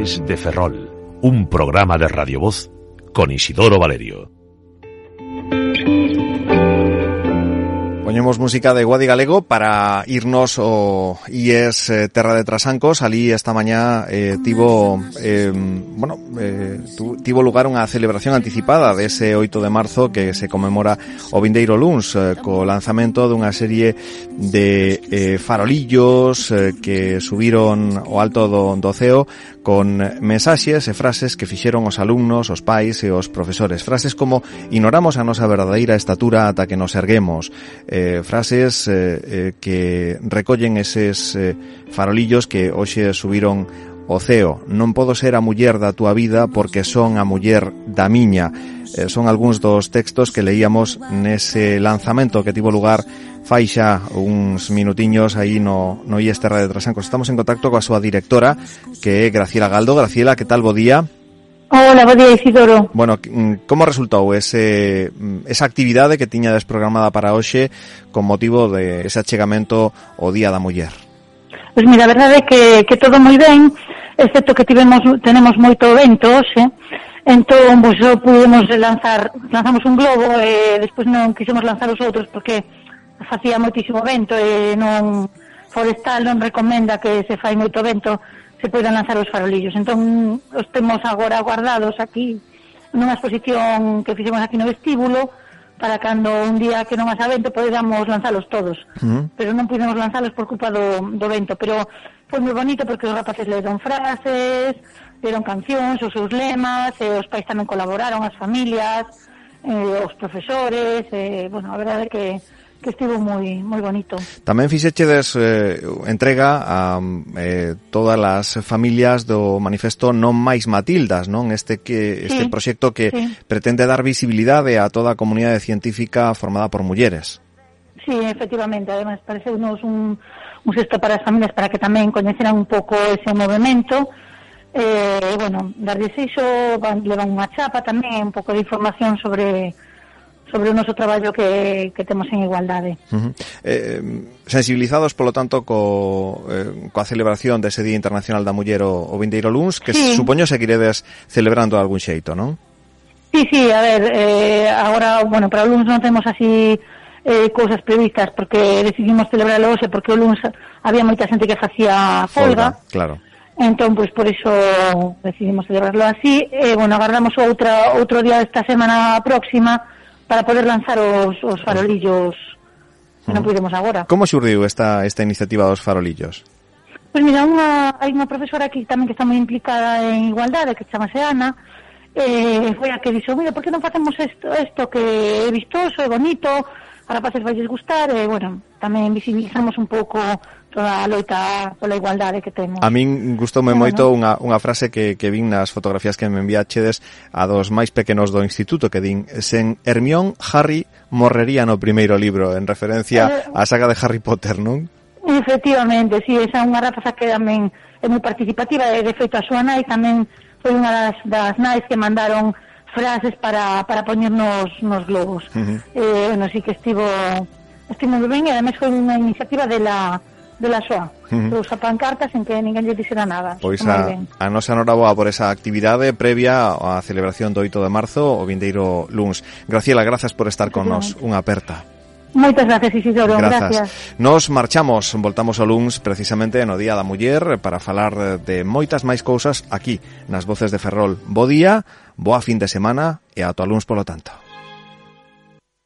Voces de Ferrol, un programa de Radio Voz con Isidoro Valerio. Poñemos música de Guadi Galego para irnos ao IES Terra de Trasancos. Ali esta mañá tivo lugar unha celebración anticipada dese 8 de marzo que se conmemora o vindeiro luns co lanzamento dunha serie de farolillos que subiron ao alto do ceo con mensaxes e frases que fixeron os alumnos, os pais e os profesores. Frases como: ignoramos a nosa verdadeira estatura ata que nos erguemos. Frases que recollen eses farolillos que hoxe subiron ao ceo. Non podo ser a muller da túa vida porque son a muller da miña. Son algúns dos textos que leíamos nese lanzamento que tivo lugar fai xa uns minutiños aí no IES Terra de Trasancos. Estamos en contacto coa súa directora, que é Graciela Galdo. Graciela, que tal? Bo día. Hola, bo día, Isidoro. Bueno, como resultou esa actividade que tiña desprogramada para hoxe con motivo de ese achegamento ao Día da Muller? Pois mira, a verdade é que todo moi ben, excepto que tenemos moito vento hoxe. Entón, pois, lanzamos un globo e despois non quixemos lanzar os outros porque facía moitísimo vento e non forestal non recomenda que se fai moito vento se poidan lanzar os farolillos. Entón, os temos agora guardados aquí nunha exposición que fixemos aquí no vestíbulo para cando un día que non haxa vento podamos lanzalos todos. Pero non pudemos lanzalos por culpa do vento, pero foi moi bonito porque os rapaces leron frases, leron cancións, os seus lemas, e os pais tamén colaboraron, as familias, os profesores, bueno, a verdade é que estivo moi bonito. Tamén fixechedes entrega a todas as familias do manifesto Non máis Matildas, non? Este proxecto que pretende dar visibilidade a toda a comunidade científica formada por mulleres. Sí, efectivamente, además pareceunos un xesto para as familias para que tamén coñeceran un pouco ese movimento. Bueno, darlles iso, levan unha chapa tamén, un pouco de información sobre o noso traballo que temos en igualdade. Sensibilizados, polo tanto, coa celebración dese Día Internacional da Muller o vindeiro luns, que supoño seguiredes celebrando de algún xeito, non? Sí, a ver, agora, bueno, para o luns non temos así cousas previstas, porque decidimos celebrarlo hoxe, porque o luns había moita xente que facía folga. Claro. Entón, pois por iso decidimos celebrarlo así. Bueno, agardamos outro día desta semana próxima para poder lanzar os farolillos que non pudemos agora. Como xurdiu esta iniciativa dos farolillos? Pois mira, hai unha profesora aquí tamén que está moi implicada en igualdade, que chamase Ana, foi a que dixo: mira, por que non facemos isto que é vistoso, é bonito, a rapaces vai gustar, e, bueno, tamén visibilizamos un pouco toda a loita pola igualdade que temos. A min gustoume moito unha frase que vin nas fotografías que me enviachedes a dos máis pequenos do instituto, que din: sen Hermión, Harry morrería no primeiro libro, en referencia á saga de Harry Potter, non? Efectivamente, sí, esa é unha rapaza que tamén é moi participativa, e de feito a súa nai tamén foi unha das nais que mandaron frases para poñer nos globos. Bueno, sí que estivo moi ben, e ademais foi unha iniciativa de la SOA. Usa pancartas en que ninguén lle dixera nada. Pois a nosa noraboa por esa actividade previa á celebración do 8 de marzo, o vindeiro luns. Graciela, grazas por estar con nos. Unha aperta. Moitas gracias, Isidoro. Gracias. Nos marchamos, voltamos ao luns precisamente no Día da Muller para falar de moitas máis cousas aquí nas Voces de Ferrol. Bo día, boa fin de semana e ata o luns polo tanto.